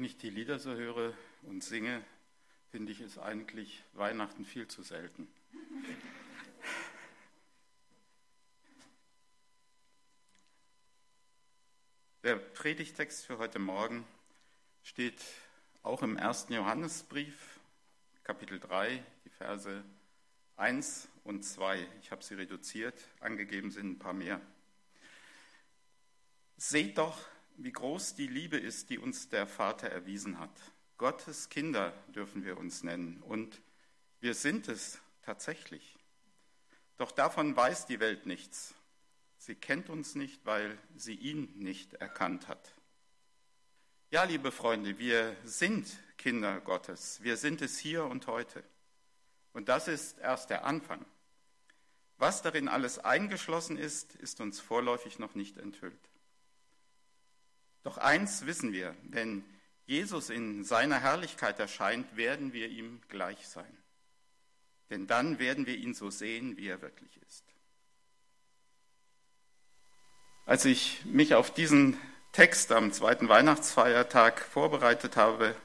ich die Lieder so höre und singe, finde ich es eigentlich Weihnachten viel zu selten. Der Predigtext für heute Morgen steht auch im 1. Johannesbrief, Kapitel 3, die Verse 1 und 2. Ich habe sie reduziert, angegeben sind ein paar mehr. Seht doch, wie groß die Liebe ist, die uns der Vater erwiesen hat. Gottes Kinder dürfen wir uns nennen und wir sind es tatsächlich. Doch davon weiß die Welt nichts. Sie kennt uns nicht, weil sie ihn nicht erkannt hat. Ja, liebe Freunde, wir sind Kinder Gottes. Wir sind es hier und heute. Und das ist erst der Anfang. Was darin alles eingeschlossen ist, ist uns vorläufig noch nicht enthüllt. Doch eins wissen wir, wenn Jesus in seiner Herrlichkeit erscheint, werden wir ihm gleich sein. Denn dann werden wir ihn so sehen, wie er wirklich ist. Als ich mich auf diesen Text am zweiten Weihnachtsfeiertag vorbereitet habe,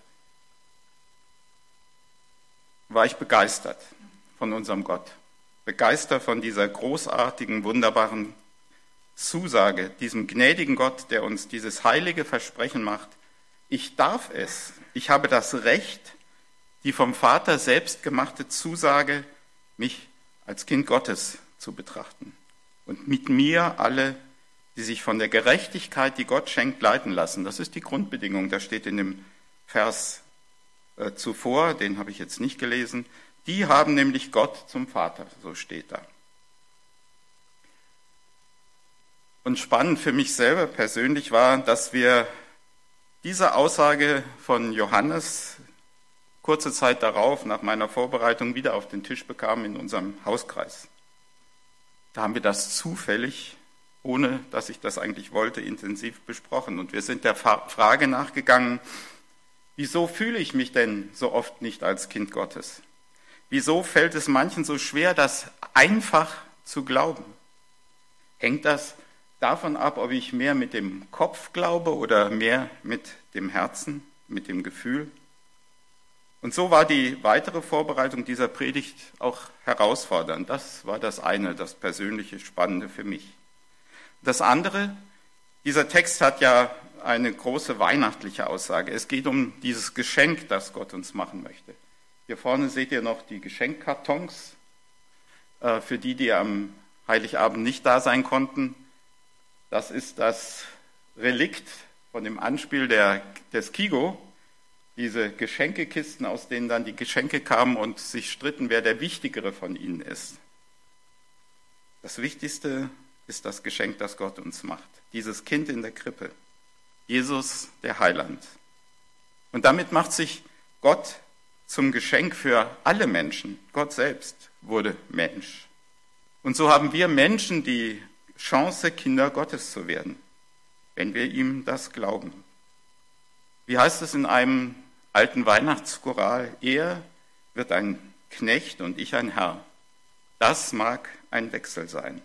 war ich begeistert von unserem Gott. Begeistert von dieser großartigen, wunderbaren Zusage, diesem gnädigen Gott, der uns dieses heilige Versprechen macht, ich darf es, ich habe das Recht, die vom Vater selbst gemachte Zusage, mich als Kind Gottes zu betrachten. Und mit mir alle, die sich von der Gerechtigkeit, die Gott schenkt, leiten lassen. Das ist die Grundbedingung, das steht in dem Vers zuvor, den habe ich jetzt nicht gelesen. Die haben nämlich Gott zum Vater, so steht da. Und spannend für mich selber persönlich war, dass wir diese Aussage von Johannes kurze Zeit darauf, nach meiner Vorbereitung, wieder auf den Tisch bekamen in unserem Hauskreis. Da haben wir das zufällig, ohne dass ich das eigentlich wollte, intensiv besprochen. Und wir sind der Frage nachgegangen, wieso fühle ich mich denn so oft nicht als Kind Gottes? Wieso fällt es manchen so schwer, das einfach zu glauben? Hängt das davon ab, ob ich mehr mit dem Kopf glaube oder mehr mit dem Herzen, mit dem Gefühl? Und so war die weitere Vorbereitung dieser Predigt auch herausfordernd. Das war das eine, das persönliche Spannende für mich. Das andere, dieser Text hat ja eine große weihnachtliche Aussage. Es geht um dieses Geschenk, das Gott uns machen möchte. Hier vorne seht ihr noch die Geschenkkartons, für die am Heiligabend nicht da sein konnten. Das ist das Relikt von dem Anspiel des Kigo, diese Geschenkekisten, aus denen dann die Geschenke kamen und sich stritten, wer der Wichtigere von ihnen ist. Das Wichtigste ist das Geschenk, das Gott uns macht. Dieses Kind in der Krippe, Jesus, der Heiland. Und damit macht sich Gott zum Geschenk für alle Menschen. Gott selbst wurde Mensch. Und so haben wir Menschen die Chance, Kinder Gottes zu werden, wenn wir ihm das glauben. Wie heißt es in einem alten Weihnachtschoral? Er wird ein Knecht und ich ein Herr. Das mag ein Wechsel sein.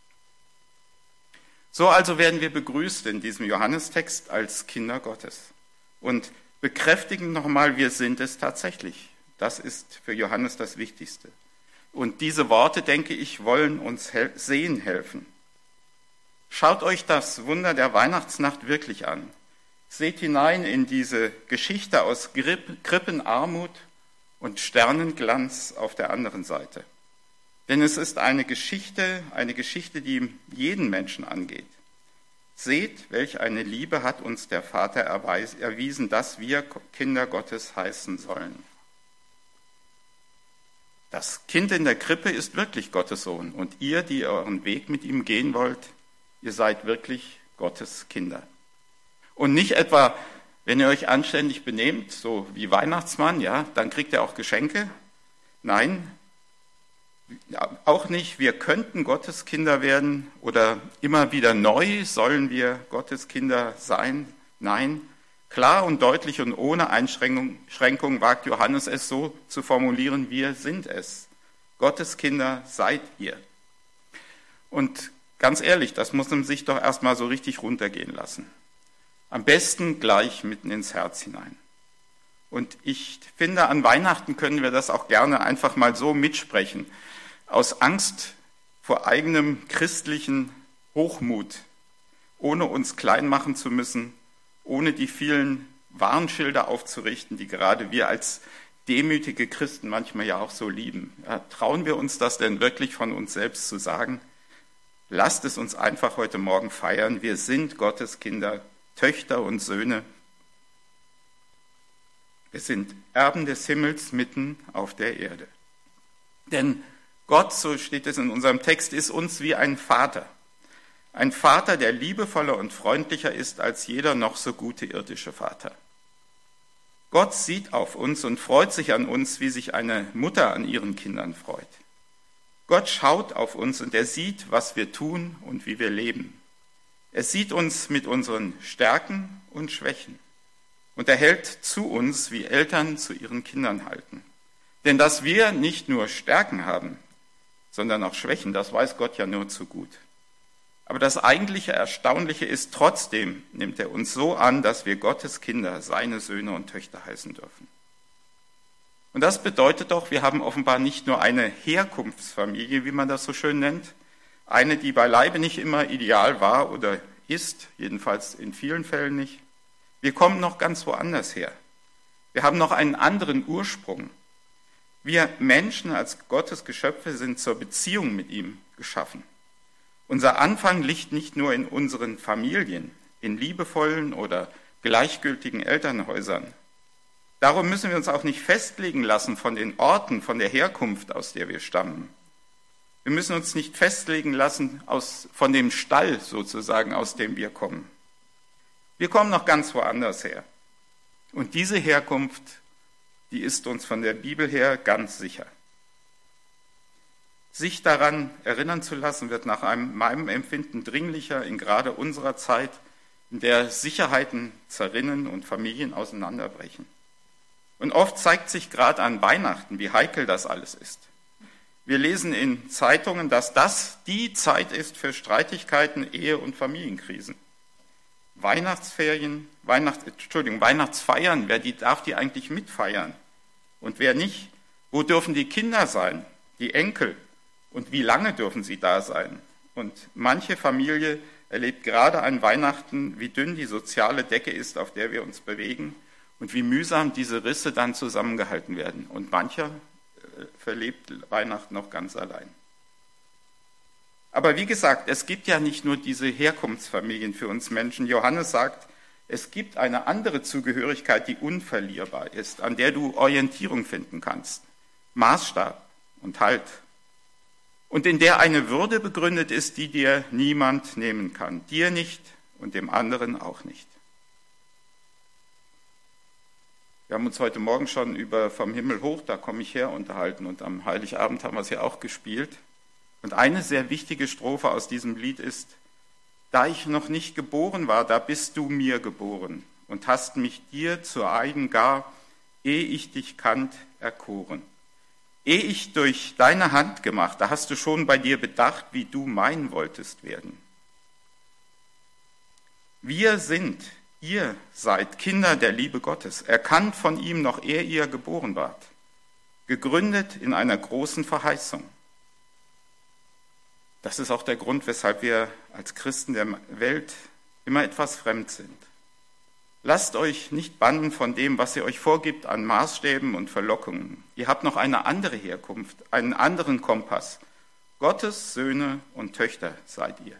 So also werden wir begrüßt in diesem Johannestext als Kinder Gottes und bekräftigen nochmal, wir sind es tatsächlich. Das ist für Johannes das Wichtigste. Und diese Worte, denke ich, wollen uns sehen helfen. Schaut euch das Wunder der Weihnachtsnacht wirklich an. Seht hinein in diese Geschichte aus Krippenarmut und Sternenglanz auf der anderen Seite. Denn es ist eine Geschichte, die jeden Menschen angeht. Seht, welch eine Liebe hat uns der Vater erwiesen, dass wir Kinder Gottes heißen sollen. Das Kind in der Krippe ist wirklich Gottes Sohn und ihr, die euren Weg mit ihm gehen wollt, ihr seid wirklich Gottes Kinder. Und nicht etwa, wenn ihr euch anständig benehmt, so wie Weihnachtsmann, ja, dann kriegt ihr auch Geschenke. Nein, auch nicht, wir könnten Gottes Kinder werden oder immer wieder neu sollen wir Gottes Kinder sein. Nein, klar und deutlich und ohne Einschränkung wagt Johannes es so zu formulieren, wir sind es. Gottes Kinder seid ihr. Und ganz ehrlich, das muss man sich doch erstmal so richtig runtergehen lassen. Am besten gleich mitten ins Herz hinein. Und ich finde, an Weihnachten können wir das auch gerne einfach mal so mitsprechen. Aus Angst vor eigenem christlichen Hochmut, ohne uns klein machen zu müssen, ohne die vielen Warnschilder aufzurichten, die gerade wir als demütige Christen manchmal ja auch so lieben. Ja, trauen wir uns das denn wirklich von uns selbst zu sagen? Lasst es uns einfach heute Morgen feiern. Wir sind Gottes Kinder, Töchter und Söhne. Wir sind Erben des Himmels mitten auf der Erde. Denn Gott, so steht es in unserem Text, ist uns wie ein Vater. Ein Vater, der liebevoller und freundlicher ist als jeder noch so gute irdische Vater. Gott sieht auf uns und freut sich an uns, wie sich eine Mutter an ihren Kindern freut. Gott schaut auf uns und er sieht, was wir tun und wie wir leben. Er sieht uns mit unseren Stärken und Schwächen. Und er hält zu uns, wie Eltern zu ihren Kindern halten. Denn dass wir nicht nur Stärken haben, sondern auch Schwächen, das weiß Gott ja nur zu gut. Aber das eigentliche Erstaunliche ist, trotzdem nimmt er uns so an, dass wir Gottes Kinder, seine Söhne und Töchter heißen dürfen. Und das bedeutet doch, wir haben offenbar nicht nur eine Herkunftsfamilie, wie man das so schön nennt, eine, die beileibe nicht immer ideal war oder ist, jedenfalls in vielen Fällen nicht. Wir kommen noch ganz woanders her. Wir haben noch einen anderen Ursprung. Wir Menschen als Gottes Geschöpfe sind zur Beziehung mit ihm geschaffen. Unser Anfang liegt nicht nur in unseren Familien, in liebevollen oder gleichgültigen Elternhäusern. Darum müssen wir uns auch nicht festlegen lassen von den Orten, von der Herkunft, aus der wir stammen. Wir müssen uns nicht festlegen lassen von dem Stall sozusagen, aus dem wir kommen. Wir kommen noch ganz woanders her. Und diese Herkunft, die ist uns von der Bibel her ganz sicher. Sich daran erinnern zu lassen, wird nach meinem Empfinden dringlicher in gerade unserer Zeit, in der Sicherheiten zerrinnen und Familien auseinanderbrechen. Und oft zeigt sich gerade an Weihnachten, wie heikel das alles ist. Wir lesen in Zeitungen, dass das die Zeit ist für Streitigkeiten, Ehe- und Familienkrisen. Weihnachtsfeiern, wer darf die eigentlich mitfeiern? Und wer nicht? Wo dürfen die Kinder sein, die Enkel? Und wie lange dürfen sie da sein? Und manche Familie erlebt gerade an Weihnachten, wie dünn die soziale Decke ist, auf der wir uns bewegen und wie mühsam diese Risse dann zusammengehalten werden. Und mancher verlebt Weihnachten noch ganz allein. Aber wie gesagt, es gibt ja nicht nur diese Herkunftsfamilien für uns Menschen. Johannes sagt, es gibt eine andere Zugehörigkeit, die unverlierbar ist, an der du Orientierung finden kannst, Maßstab und Halt. Und in der eine Würde begründet ist, die dir niemand nehmen kann. Dir nicht und dem anderen auch nicht. Wir haben uns heute Morgen schon über Vom Himmel hoch, da komme ich her, unterhalten. Und am Heiligabend haben wir es ja auch gespielt. Und eine sehr wichtige Strophe aus diesem Lied ist, da ich noch nicht geboren war, da bist du mir geboren und hast mich dir zur eigen gar, ehe ich dich kannt, erkoren. Ehe ich durch deine Hand gemacht, da hast du schon bei dir bedacht, wie du mein wolltest werden. Ihr seid Kinder der Liebe Gottes, erkannt von ihm noch ehe ihr geboren wart, gegründet in einer großen Verheißung. Das ist auch der Grund, weshalb wir als Christen der Welt immer etwas fremd sind. Lasst euch nicht bannen von dem, was ihr euch vorgibt an Maßstäben und Verlockungen. Ihr habt noch eine andere Herkunft, einen anderen Kompass. Gottes Söhne und Töchter seid ihr.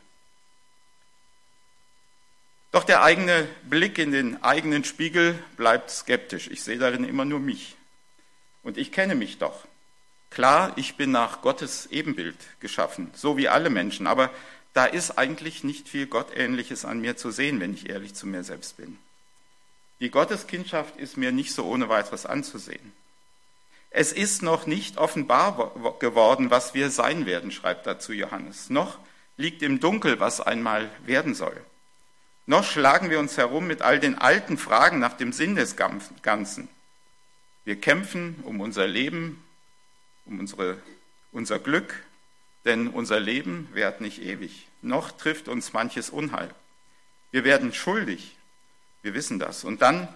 Doch der eigene Blick in den eigenen Spiegel bleibt skeptisch. Ich sehe darin immer nur mich. Und ich kenne mich doch. Klar, ich bin nach Gottes Ebenbild geschaffen, so wie alle Menschen. Aber da ist eigentlich nicht viel Gottähnliches an mir zu sehen, wenn ich ehrlich zu mir selbst bin. Die Gotteskindschaft ist mir nicht so ohne weiteres anzusehen. Es ist noch nicht offenbar geworden, was wir sein werden, schreibt dazu Johannes. Noch liegt im Dunkel, was einmal werden soll. Noch schlagen wir uns herum mit all den alten Fragen nach dem Sinn des Ganzen. Wir kämpfen um unser Leben, um unser Glück, denn unser Leben währt nicht ewig. Noch trifft uns manches Unheil. Wir werden schuldig, wir wissen das. Und dann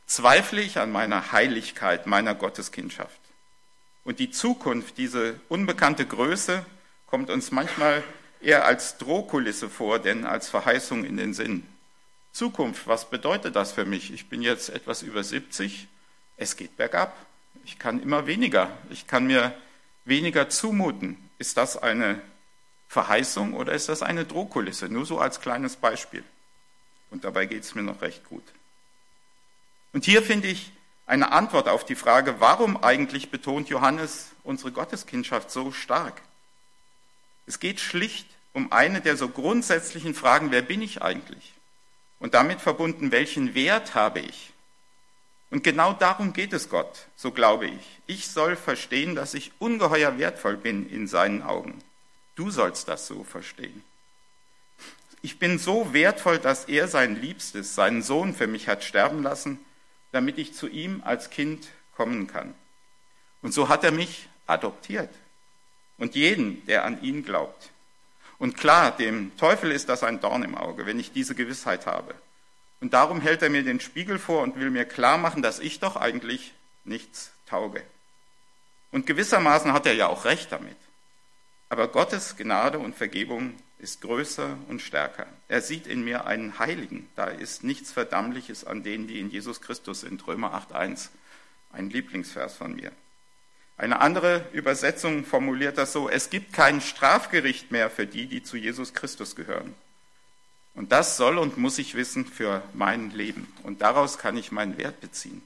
zweifle ich an meiner Heiligkeit, meiner Gotteskindschaft. Und die Zukunft, diese unbekannte Größe, kommt uns manchmal eher als Drohkulisse vor, denn als Verheißung in den Sinn. Zukunft, was bedeutet das für mich? Ich bin jetzt etwas über 70, es geht bergab. Ich kann immer weniger, ich kann mir weniger zumuten. Ist das eine Verheißung oder ist das eine Drohkulisse? Nur so als kleines Beispiel. Und dabei geht es mir noch recht gut. Und hier finde ich eine Antwort auf die Frage, warum eigentlich betont Johannes unsere Gotteskindschaft so stark? Es geht schlicht um eine der so grundsätzlichen Fragen, wer bin ich eigentlich? Und damit verbunden, welchen Wert habe ich? Und genau darum geht es Gott, so glaube ich. Ich soll verstehen, dass ich ungeheuer wertvoll bin in seinen Augen. Du sollst das so verstehen. Ich bin so wertvoll, dass er sein Liebstes, seinen Sohn für mich hat sterben lassen, damit ich zu ihm als Kind kommen kann. Und so hat er mich adoptiert. Und jeden, der an ihn glaubt. Und klar, dem Teufel ist das ein Dorn im Auge, wenn ich diese Gewissheit habe. Und darum hält er mir den Spiegel vor und will mir klar machen, dass ich doch eigentlich nichts tauge. Und gewissermaßen hat er ja auch recht damit. Aber Gottes Gnade und Vergebung ist größer und stärker. Er sieht in mir einen Heiligen. Da ist nichts Verdammliches an denen, die in Jesus Christus sind. Römer 8,1, ein Lieblingsvers von mir. Eine andere Übersetzung formuliert das so: Es gibt kein Strafgericht mehr für die, die zu Jesus Christus gehören. Und das soll und muss ich wissen für mein Leben. Und daraus kann ich meinen Wert beziehen.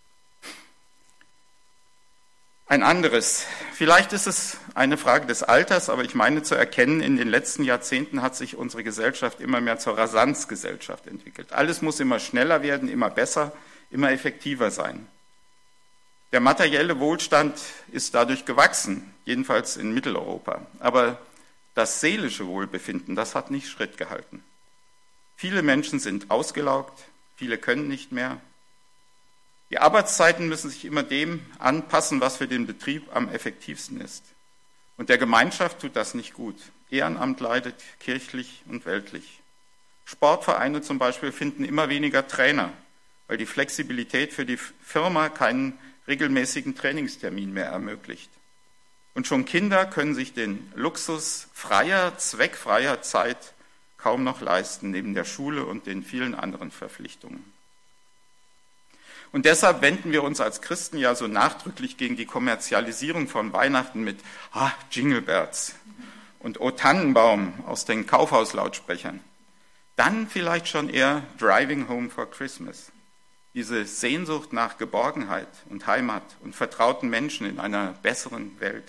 Ein anderes. Vielleicht ist es eine Frage des Alters, aber ich meine zu erkennen, in den letzten Jahrzehnten hat sich unsere Gesellschaft immer mehr zur Rasanzgesellschaft entwickelt. Alles muss immer schneller werden, immer besser, immer effektiver sein. Der materielle Wohlstand ist dadurch gewachsen, jedenfalls in Mitteleuropa. Aber das seelische Wohlbefinden, das hat nicht Schritt gehalten. Viele Menschen sind ausgelaugt, viele können nicht mehr. Die Arbeitszeiten müssen sich immer dem anpassen, was für den Betrieb am effektivsten ist. Und der Gemeinschaft tut das nicht gut. Ehrenamt leidet kirchlich und weltlich. Sportvereine zum Beispiel finden immer weniger Trainer, weil die Flexibilität für die Firma keinen regelmäßigen Trainingstermin mehr ermöglicht. Und schon Kinder können sich den Luxus freier, zweckfreier Zeit kaum noch leisten, neben der Schule und den vielen anderen Verpflichtungen. Und deshalb wenden wir uns als Christen ja so nachdrücklich gegen die Kommerzialisierung von Weihnachten mit Jingle Bells und O Tannenbaum aus den Kaufhauslautsprechern. Dann vielleicht schon eher Driving Home for Christmas. Diese Sehnsucht nach Geborgenheit und Heimat und vertrauten Menschen in einer besseren Welt.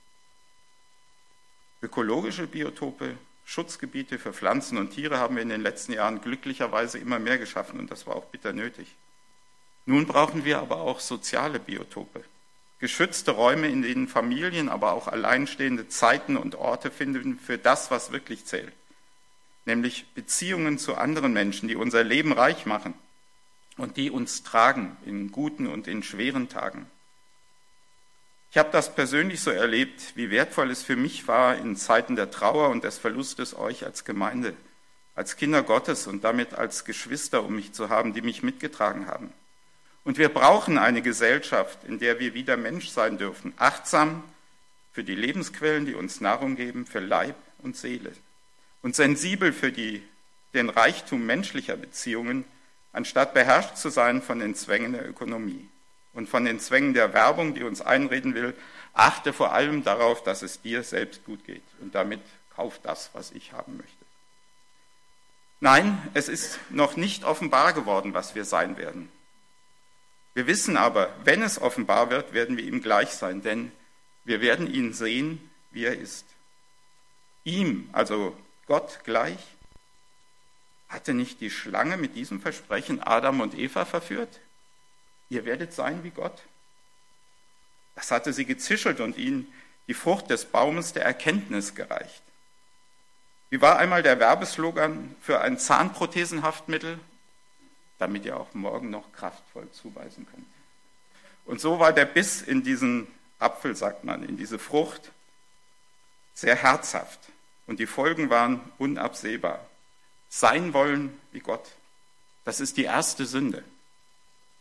Ökologische Biotope, Schutzgebiete für Pflanzen und Tiere haben wir in den letzten Jahren glücklicherweise immer mehr geschaffen und das war auch bitter nötig. Nun brauchen wir aber auch soziale Biotope, geschützte Räume, in denen Familien, aber auch alleinstehende Zeiten und Orte finden für das, was wirklich zählt, nämlich Beziehungen zu anderen Menschen, die unser Leben reich machen und die uns tragen in guten und in schweren Tagen. Ich habe das persönlich so erlebt, wie wertvoll es für mich war, in Zeiten der Trauer und des Verlustes euch als Gemeinde, als Kinder Gottes und damit als Geschwister um mich zu haben, die mich mitgetragen haben. Und wir brauchen eine Gesellschaft, in der wir wieder Mensch sein dürfen, achtsam für die Lebensquellen, die uns Nahrung geben, für Leib und Seele und sensibel für den Reichtum menschlicher Beziehungen, anstatt beherrscht zu sein von den Zwängen der Ökonomie und von den Zwängen der Werbung, die uns einreden will, achte vor allem darauf, dass es dir selbst gut geht und damit kauf das, was ich haben möchte. Nein, es ist noch nicht offenbar geworden, was wir sein werden. Wir wissen aber, wenn es offenbar wird, werden wir ihm gleich sein, denn wir werden ihn sehen, wie er ist. Ihm, also Gott gleich. Hatte nicht die Schlange mit diesem Versprechen Adam und Eva verführt? Ihr werdet sein wie Gott. Das hatte sie gezischelt und ihnen die Frucht des Baumes der Erkenntnis gereicht. Wie war einmal der Werbeslogan für ein Zahnprothesenhaftmittel? Damit ihr auch morgen noch kraftvoll zuweisen könnt. Und so war der Biss in diesen Apfel, sagt man, in diese Frucht, sehr herzhaft. Und die Folgen waren unabsehbar. Sein wollen wie Gott. Das ist die erste Sünde.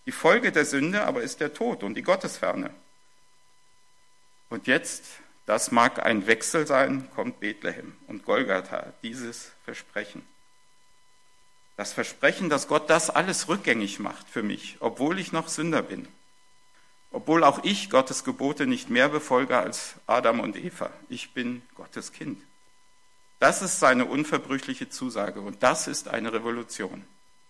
Die Folge der Sünde aber ist der Tod und die Gottesferne. Und jetzt, das mag ein Wechsel sein, kommt Bethlehem und Golgatha, dieses Versprechen. Das Versprechen, dass Gott das alles rückgängig macht für mich, obwohl ich noch Sünder bin. Obwohl auch ich Gottes Gebote nicht mehr befolge als Adam und Eva. Ich bin Gottes Kind. Das ist seine unverbrüchliche Zusage und das ist eine Revolution.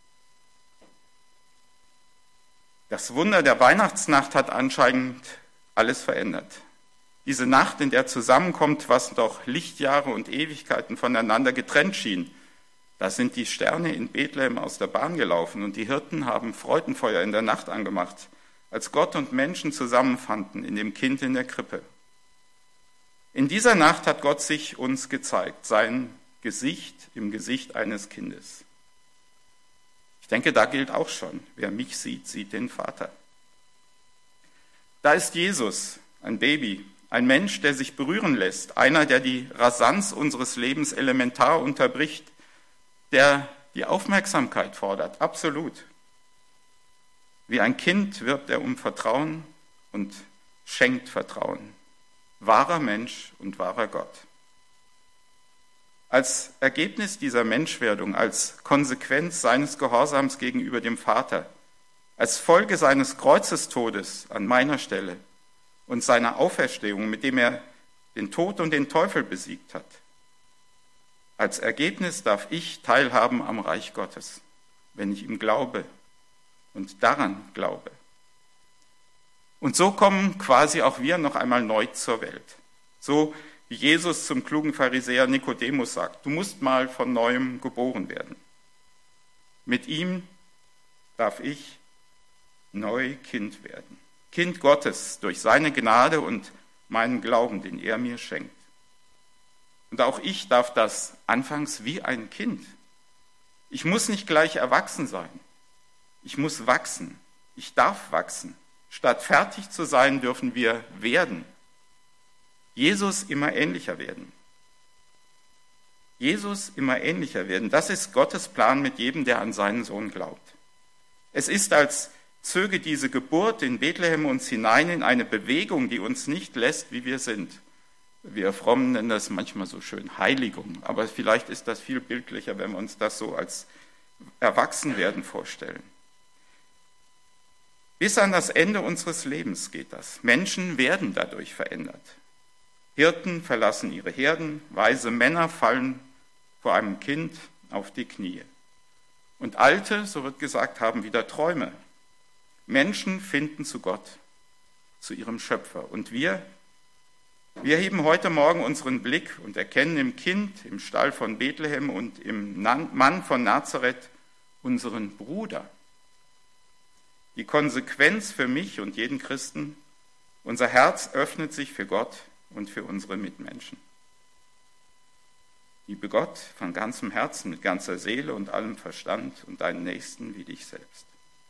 Das Wunder der Weihnachtsnacht hat anscheinend alles verändert. Diese Nacht, in der zusammenkommt, was doch Lichtjahre und Ewigkeiten voneinander getrennt schien. Da sind die Sterne in Bethlehem aus der Bahn gelaufen und die Hirten haben Freudenfeuer in der Nacht angemacht, als Gott und Menschen zusammenfanden in dem Kind in der Krippe. In dieser Nacht hat Gott sich uns gezeigt, sein Gesicht im Gesicht eines Kindes. Ich denke, da gilt auch schon, wer mich sieht, sieht den Vater. Da ist Jesus, ein Baby, ein Mensch, der sich berühren lässt, einer, der die Rasanz unseres Lebens elementar unterbricht, der die Aufmerksamkeit fordert, absolut. Wie ein Kind wirbt er um Vertrauen und schenkt Vertrauen. Wahrer Mensch und wahrer Gott. Als Ergebnis dieser Menschwerdung, als Konsequenz seines Gehorsams gegenüber dem Vater, als Folge seines Kreuzestodes an meiner Stelle und seiner Auferstehung, mit dem er den Tod und den Teufel besiegt hat, als Ergebnis darf ich teilhaben am Reich Gottes, wenn ich ihm glaube und daran glaube. Und so kommen quasi auch wir noch einmal neu zur Welt. So wie Jesus zum klugen Pharisäer Nikodemus sagt, du musst mal von Neuem geboren werden. Mit ihm darf ich neu Kind werden. Kind Gottes durch seine Gnade und meinen Glauben, den er mir schenkt. Und auch ich darf das anfangs wie ein Kind. Ich muss nicht gleich erwachsen sein. Ich muss wachsen. Ich darf wachsen. Statt fertig zu sein, dürfen wir werden. Jesus immer ähnlicher werden. Jesus immer ähnlicher werden. Das ist Gottes Plan mit jedem, der an seinen Sohn glaubt. Es ist, als zöge diese Geburt in Bethlehem uns hinein in eine Bewegung, die uns nicht lässt, wie wir sind. Wir Frommen nennen das manchmal so schön Heiligung, aber vielleicht ist das viel bildlicher, wenn wir uns das so als Erwachsenwerden vorstellen. Bis an das Ende unseres Lebens geht das. Menschen werden dadurch verändert. Hirten verlassen ihre Herden, weise Männer fallen vor einem Kind auf die Knie. Und Alte, so wird gesagt, haben wieder Träume. Menschen finden zu Gott, zu ihrem Schöpfer. Und wir heben heute Morgen unseren Blick und erkennen im Kind, im Stall von Bethlehem und im Mann von Nazareth unseren Bruder. Die Konsequenz für mich und jeden Christen, unser Herz öffnet sich für Gott und für unsere Mitmenschen. Liebe Gott von ganzem Herzen, mit ganzer Seele und allem Verstand und deinen Nächsten wie dich selbst.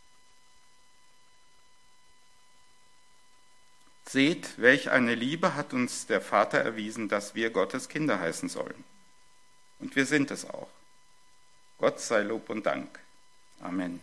Seht, welch eine Liebe hat uns der Vater erwiesen, dass wir Gottes Kinder heißen sollen. Und wir sind es auch. Gott sei Lob und Dank. Amen.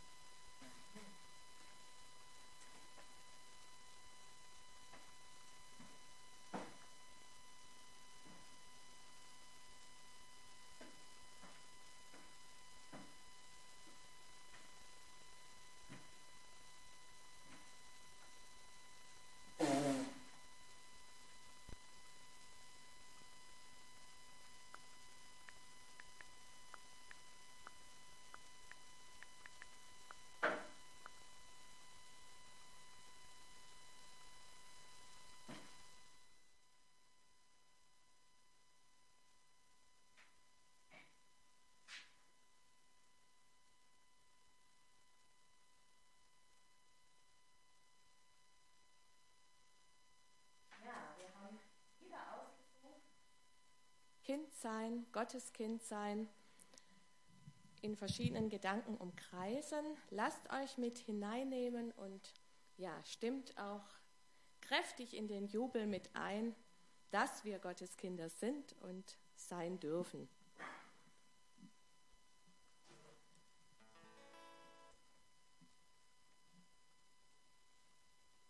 Kind sein, Gottes Kind sein, in verschiedenen Gedanken umkreisen. Lasst euch mit hineinnehmen und stimmt auch kräftig in den Jubel mit ein, dass wir Gottes Kinder sind und sein dürfen.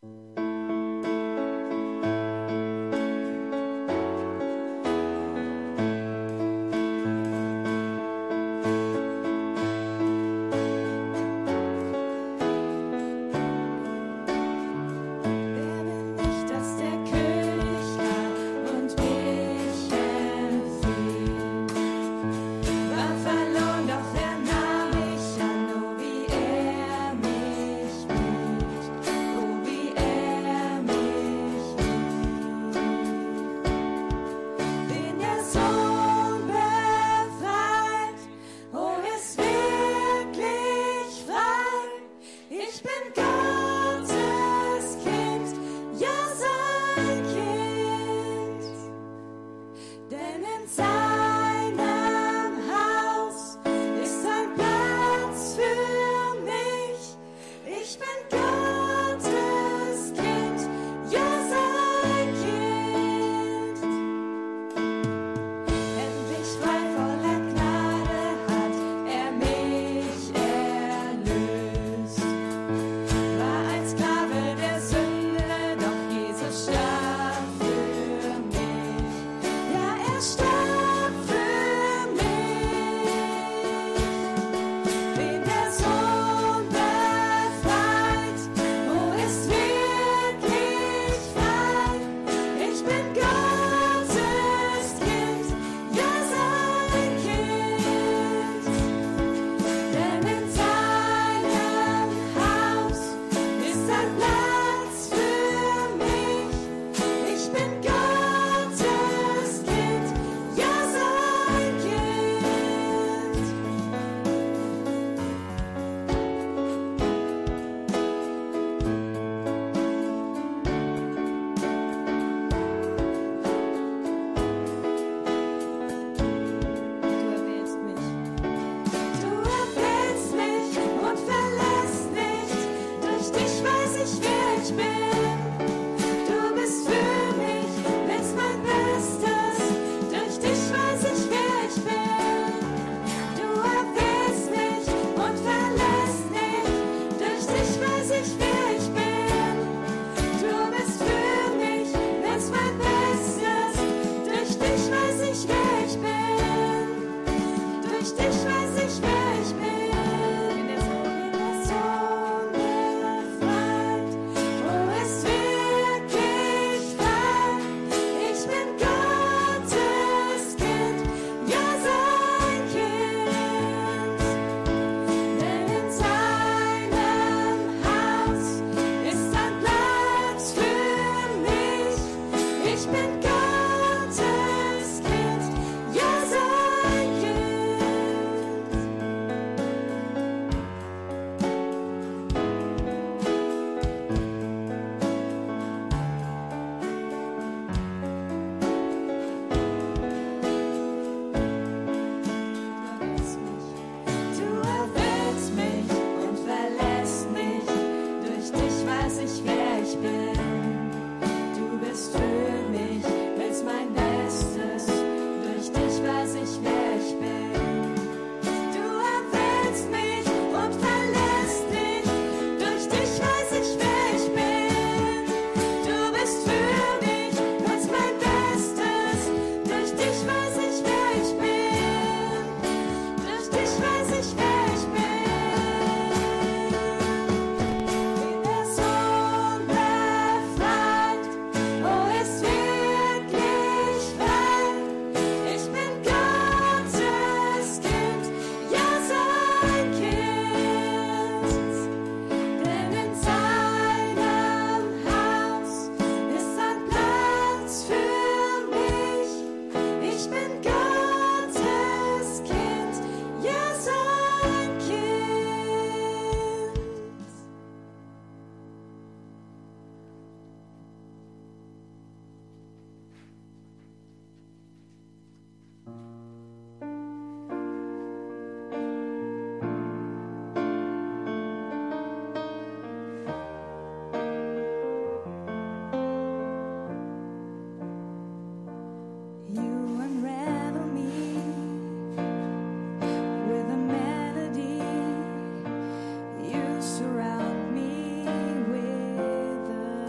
Surround me with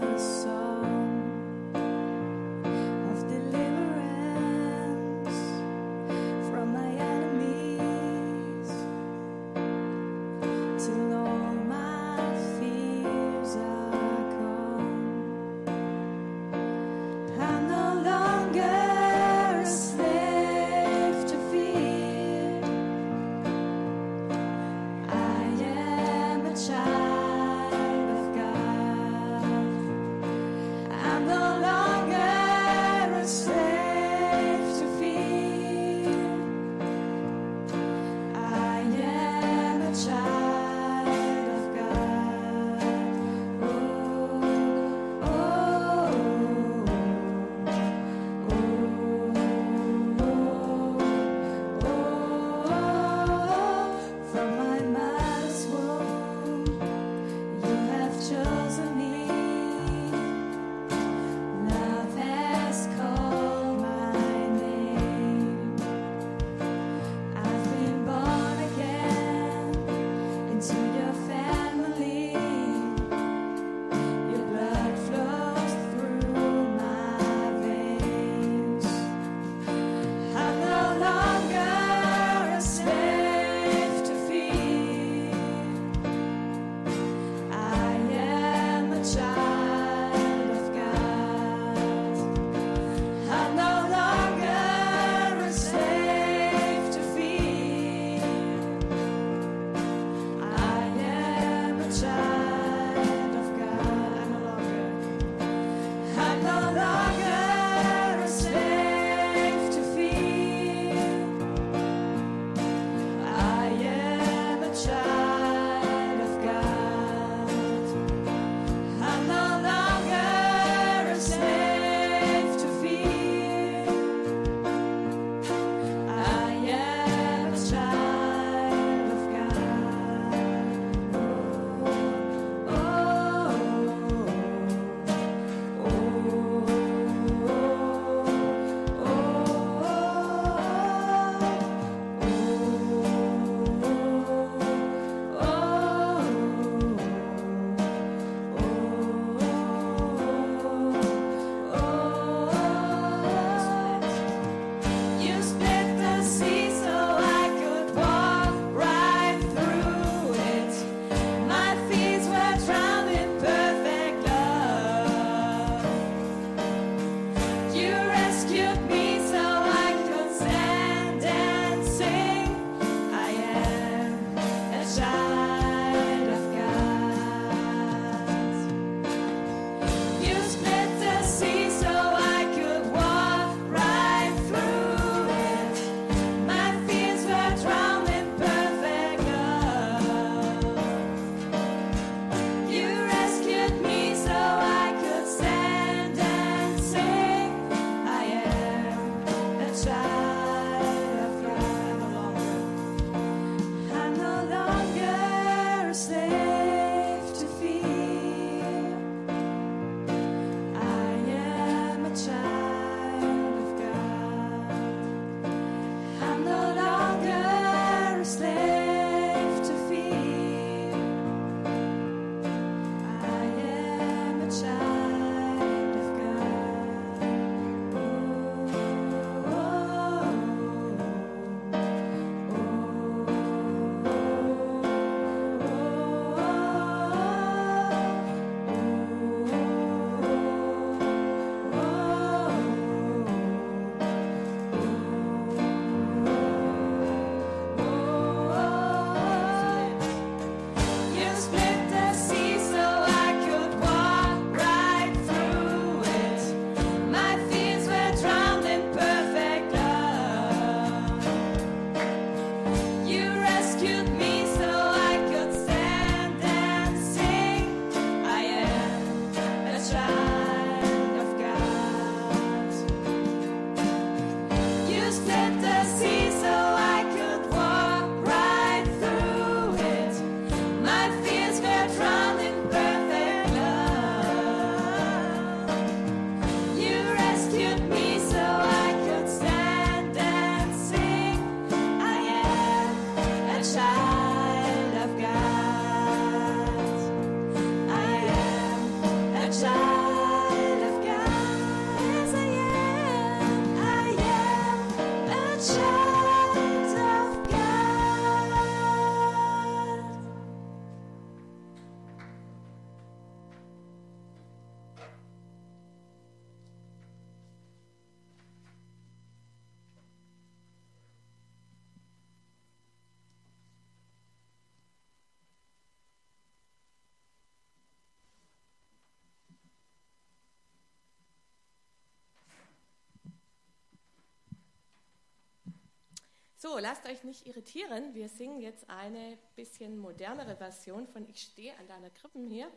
So, lasst euch nicht irritieren. Wir singen jetzt eine bisschen modernere Version von Ich stehe an deiner Krippen hier.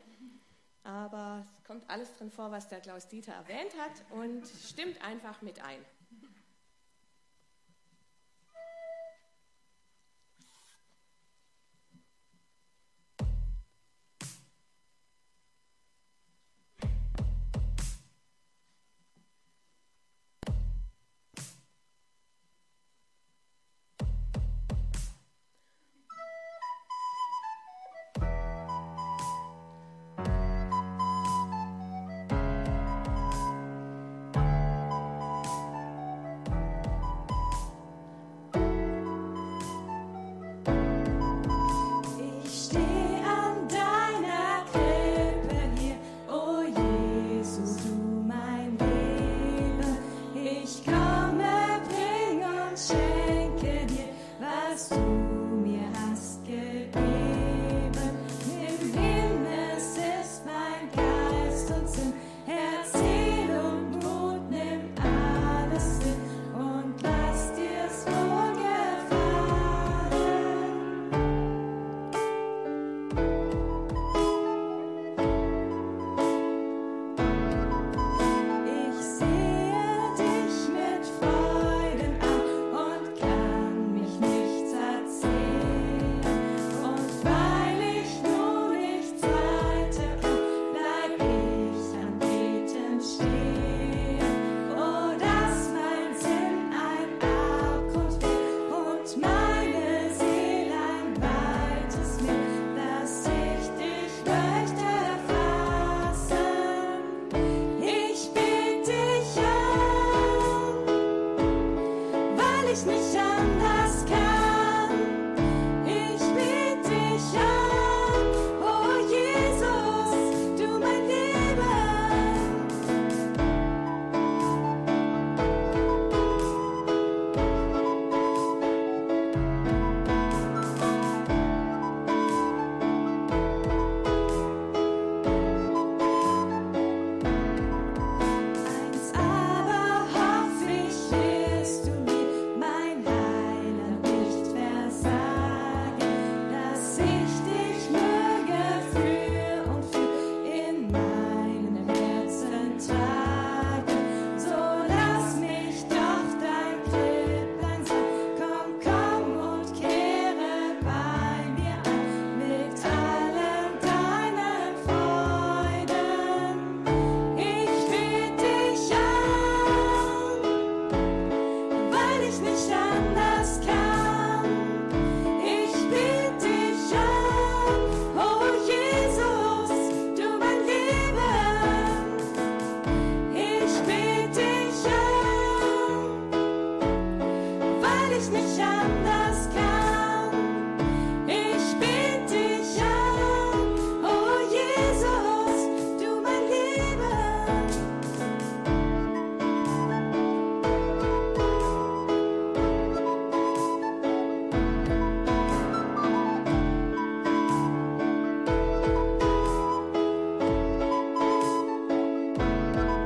Aber es kommt alles drin vor, was der Klaus-Dieter erwähnt hat und stimmt einfach mit ein.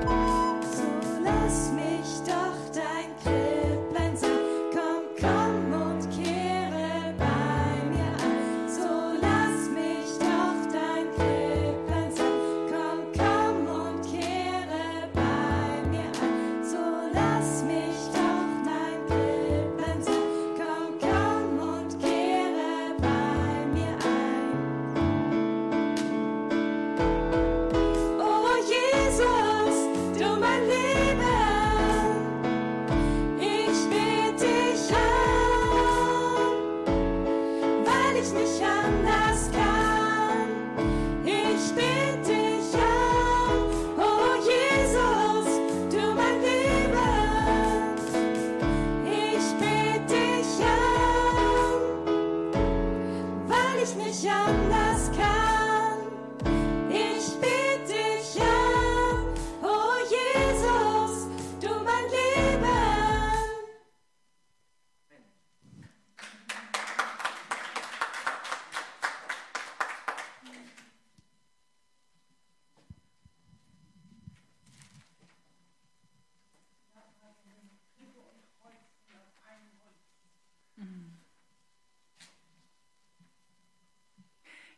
Lass mich doch dein Kripplein sein, komm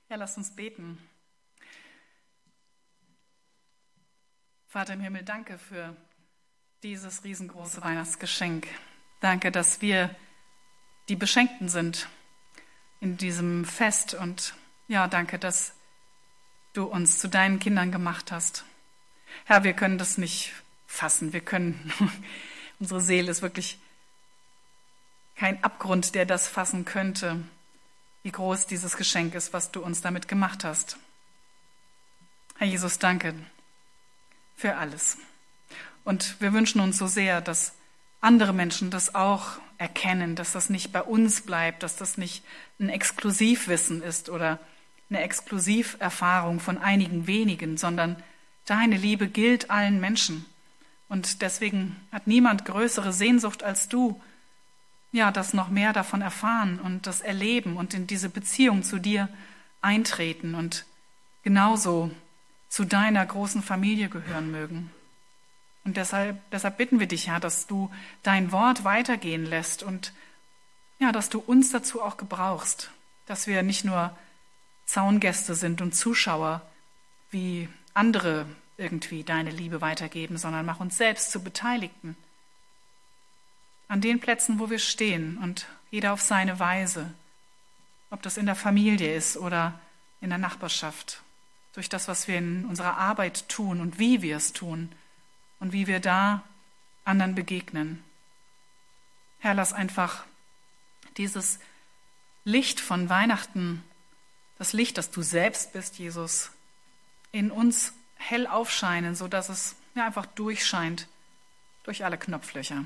Ja, lasst uns beten. Vater im Himmel, danke für dieses riesengroße Weihnachtsgeschenk. Danke, dass wir die Beschenkten sind in diesem Fest. Und ja, danke, dass du uns zu deinen Kindern gemacht hast. Herr, wir können das nicht fassen. Unsere Seele ist wirklich kein Abgrund, der das fassen könnte, wie groß dieses Geschenk ist, was du uns damit gemacht hast. Herr Jesus, danke für alles. Und wir wünschen uns so sehr, dass andere Menschen das auch erkennen, dass das nicht bei uns bleibt, dass das nicht ein Exklusivwissen ist oder eine Exklusiverfahrung von einigen wenigen, sondern deine Liebe gilt allen Menschen. Und deswegen hat niemand größere Sehnsucht als du, ja, das noch mehr davon erfahren und das erleben und in diese Beziehung zu dir eintreten und genauso zu deiner großen Familie gehören mögen. Und deshalb bitten wir dich, Herr, dass du dein Wort weitergehen lässt und ja, dass du uns dazu auch gebrauchst, dass wir nicht nur Zaungäste sind und Zuschauer, wie andere irgendwie deine Liebe weitergeben, sondern mach uns selbst zu Beteiligten an den Plätzen, wo wir stehen und jeder auf seine Weise, ob das in der Familie ist oder in der Nachbarschaft, durch das, was wir in unserer Arbeit tun und wie wir es tun und wie wir da anderen begegnen. Herr, lass einfach dieses Licht von Weihnachten, das Licht, das du selbst bist, Jesus, in uns hell aufscheinen, sodass es ja einfach durchscheint durch alle Knopflöcher.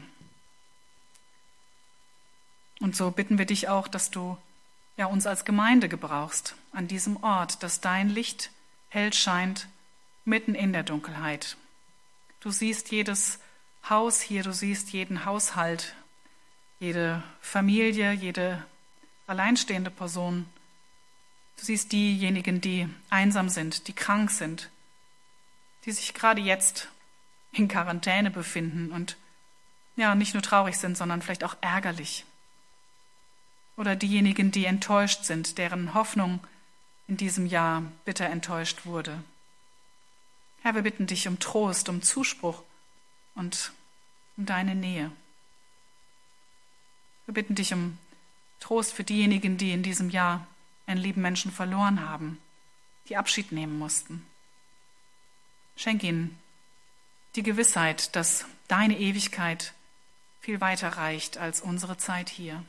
Und so bitten wir dich auch, dass du ja uns als Gemeinde gebrauchst an diesem Ort, dass dein Licht hell scheint mitten in der Dunkelheit. Du siehst jedes Haus hier, du siehst jeden Haushalt, jede Familie, jede alleinstehende Person. Du siehst diejenigen, die einsam sind, die krank sind, die sich gerade jetzt in Quarantäne befinden und ja, nicht nur traurig sind, sondern vielleicht auch ärgerlich. Oder diejenigen, die enttäuscht sind, deren Hoffnung in diesem Jahr bitter enttäuscht wurde. Herr, wir bitten dich um Trost, um Zuspruch und um deine Nähe. Wir bitten dich um Trost für diejenigen, die in diesem Jahr einen lieben Menschen verloren haben, die Abschied nehmen mussten. Schenk ihnen die Gewissheit, dass deine Ewigkeit viel weiter reicht als unsere Zeit hier.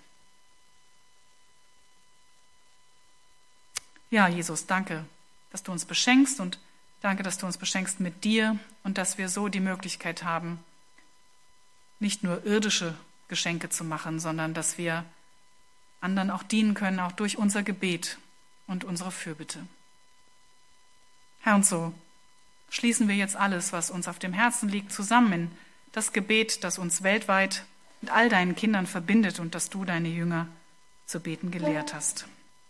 Ja, Jesus, danke, dass du uns beschenkst und danke, dass du uns beschenkst mit dir und dass wir so die Möglichkeit haben, nicht nur irdische Geschenke zu machen, sondern dass wir anderen auch dienen können, auch durch unser Gebet und unsere Fürbitte. Herr, und so schließen wir jetzt alles, was uns auf dem Herzen liegt, zusammen in das Gebet, das uns weltweit mit all deinen Kindern verbindet und das du deine Jünger zu beten gelehrt hast.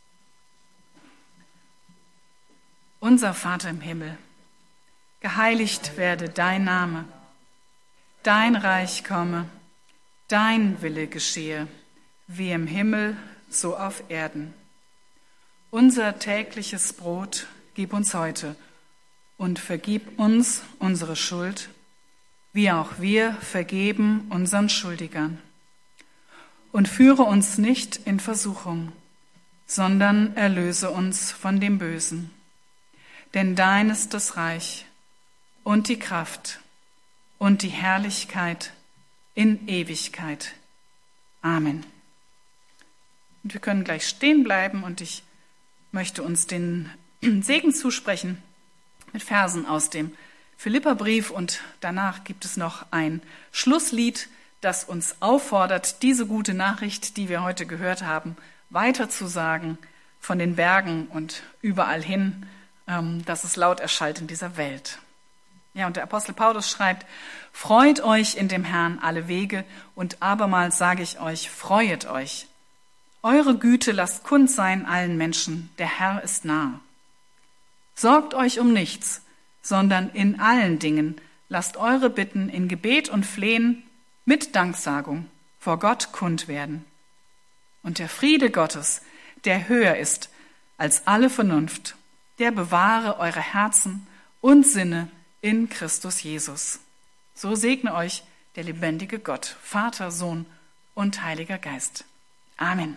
Unser Vater im Himmel, geheiligt werde dein Name, dein Reich komme, dein Wille geschehe, wie im Himmel, so auf Erden. Unser tägliches Brot gib uns heute und vergib uns unsere Schuld, wie auch wir vergeben unseren Schuldigern. Und führe uns nicht in Versuchung, sondern erlöse uns von dem Bösen. Denn dein ist das Reich und die Kraft und die Herrlichkeit in Ewigkeit. Amen. Und wir können gleich stehen bleiben und ich möchte uns den Segen zusprechen mit Versen aus dem Philipperbrief und danach gibt es noch ein Schlusslied, das uns auffordert, diese gute Nachricht, die wir heute gehört haben, weiterzusagen von den Bergen und überall hin, dass es laut erschallt in dieser Welt. Ja, und der Apostel Paulus schreibt, freut euch in dem Herrn alle Wege und abermals sage ich euch, freuet euch. Eure Güte lasst kund sein allen Menschen, der Herr ist nah. Sorgt euch um nichts, sondern in allen Dingen lasst eure Bitten in Gebet und Flehen mit Danksagung vor Gott kund werden. Und der Friede Gottes, der höher ist als alle Vernunft. Der bewahre eure Herzen und Sinne in Christus Jesus. So segne euch der lebendige Gott, Vater, Sohn und Heiliger Geist. Amen.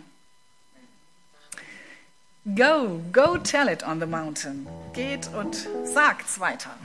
Go tell it on the mountain. Geht und sagt's weiter.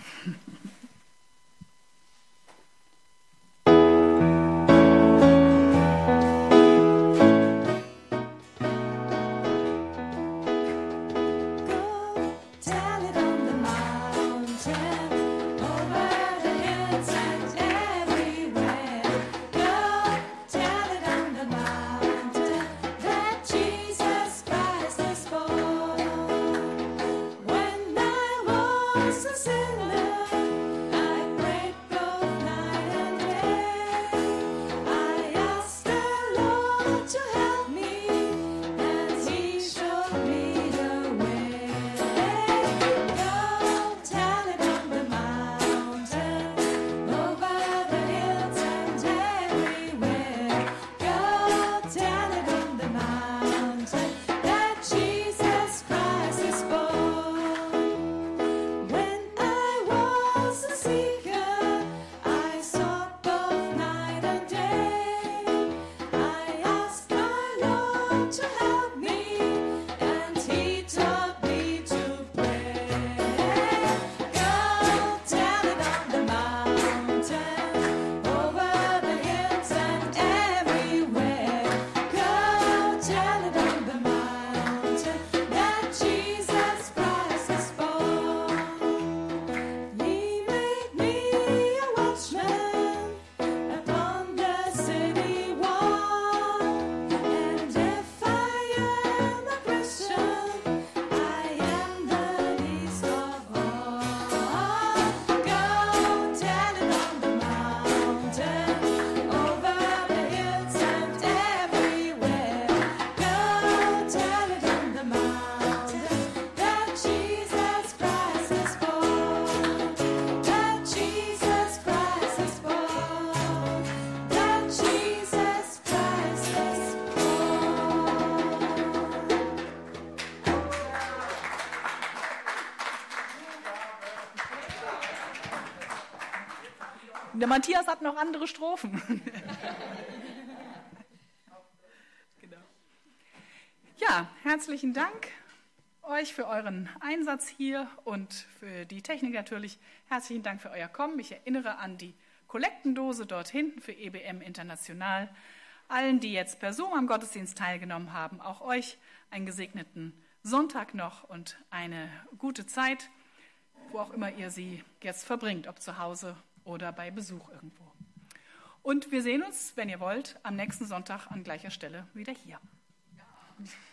Der Matthias hat noch andere Strophen. Genau. Ja, herzlichen Dank euch für euren Einsatz hier und für die Technik natürlich. Herzlichen Dank für euer Kommen. Ich erinnere an die Kollektendose dort hinten für EBM International. Allen, die jetzt per Zoom am Gottesdienst teilgenommen haben, auch euch einen gesegneten Sonntag noch und eine gute Zeit, wo auch immer ihr sie jetzt verbringt, ob zu Hause oder bei Besuch irgendwo. Und wir sehen uns, wenn ihr wollt, am nächsten Sonntag an gleicher Stelle wieder hier.